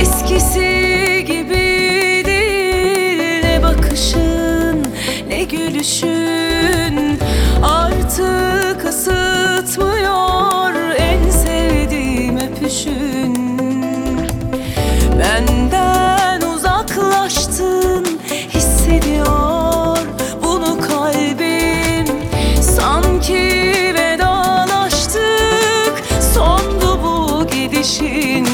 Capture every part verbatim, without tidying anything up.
Eskisi gibi değil, ne bakışın ne gülüşün artık ısıtmıyor en sevdiğim öpüşün. Benden uzaklaştın, hissediyor bunu kalbim. Sanki vedalaştık, sondu bu gidişin.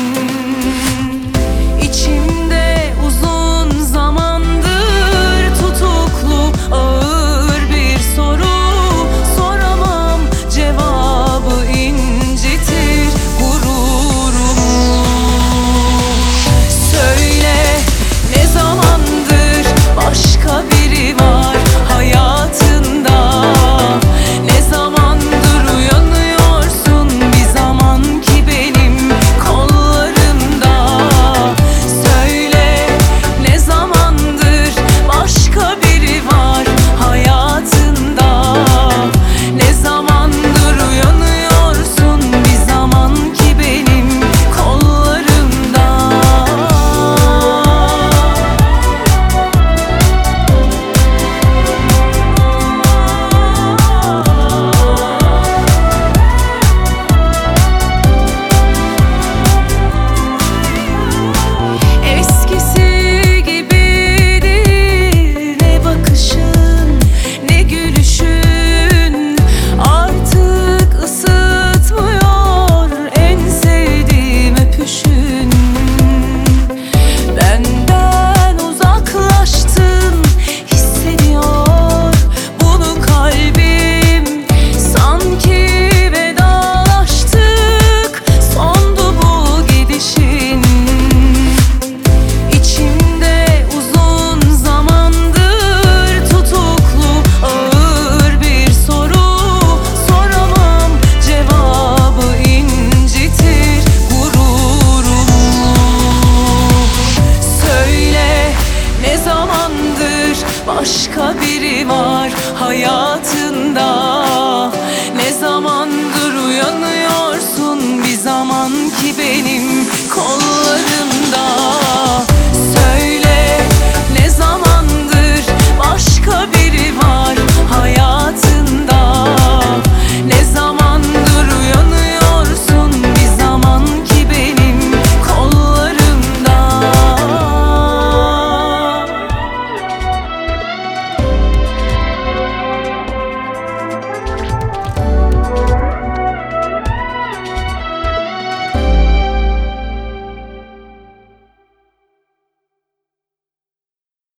İçimde uzun zamandır tutuklu ağır bir soru, soramam, cevabı incitir gururumu. Söyle, ne zamandır başka biri var hayatında? Ne zamandır uyanıyorsun bir zaman ki benim kollarımda? Söyle, ne zamandır başka biri var hayatında? Ne zamandır uyanıyorsun bir zaman ki benim kollarımda? Eskisi gibi değil, ne bakışın ne gülüşün artık ısıtmıyor en sevdiğim öpüşün. Benden uzaklaştın, hissediyor bunu kalbim. Sanki vedalaştık, sondu bu gidişin. İçimde uzun zamandır tutuklu ağır bir soru, soramam, cevabı incitir gururumu. Söyle, ne zamandır başka biri var hayatında?